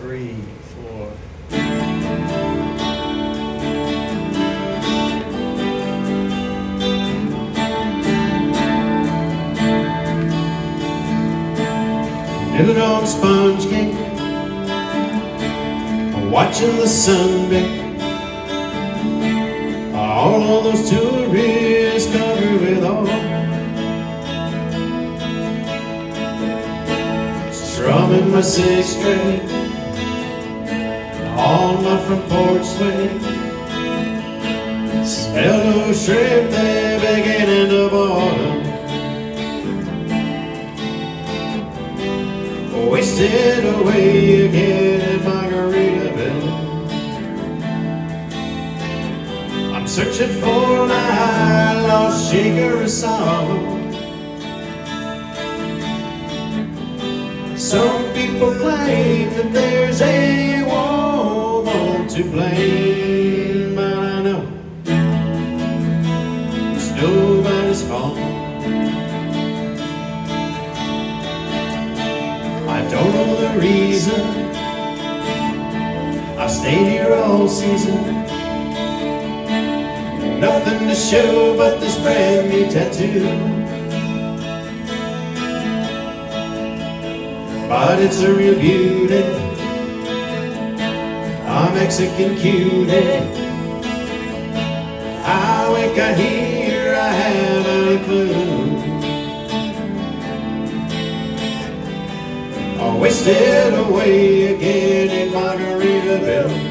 3, 4. Living on Sponge Cake, watching the sun bake. All of those tourists covered with oil, strumming my 6th string on my front porch swing. Smell those shrimp, they're beginning to boil. Wasted away again in Margaritaville. I'm searching for my lost shaker of sorrow. Some people claim that there's a woman to blame, but I know it's nobody's fault. I don't know the reason I stayed here all season. Nothing to show but this brand new tattoo, but it's a real beauty, a Mexican cutie. How it got here, I haven't a clue. I wasted away again in Margaritaville.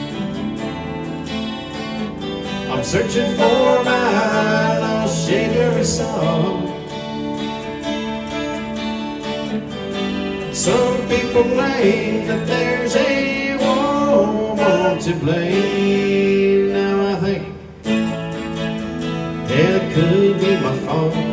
I'm searching for my lost shaker of song. Some people claim that there's a woman to blame. Now I think it could be my fault.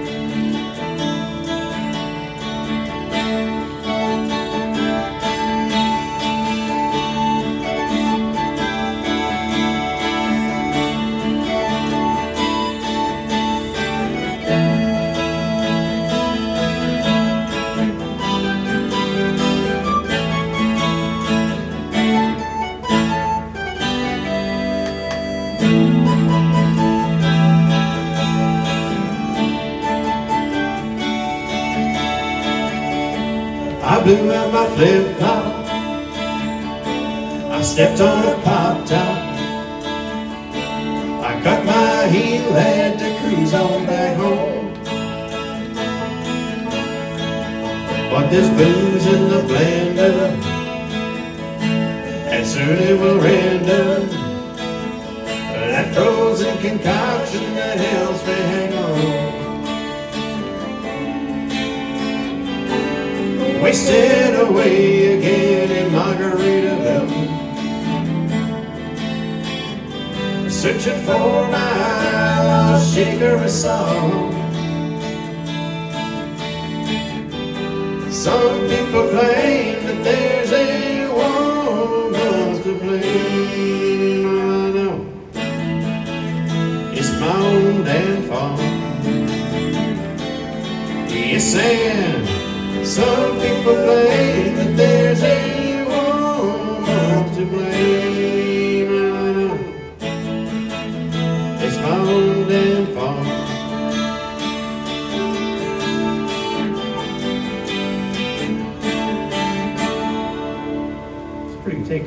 I blew out my flip-flop, I stepped on a pop-top, I cut my heel, had to cruise on back home. But there's booze in the blender, and soon it will render. That frozen concoction that helps me hang on. Wasted away again in Margaritaville. Searching for my lost shaker of song. Some people claim that there's a woman to blame. I know it's my own damn fault. Yes, and some people claim that there's a woman to blame. I know it's my own damn fault. It's pretty good take.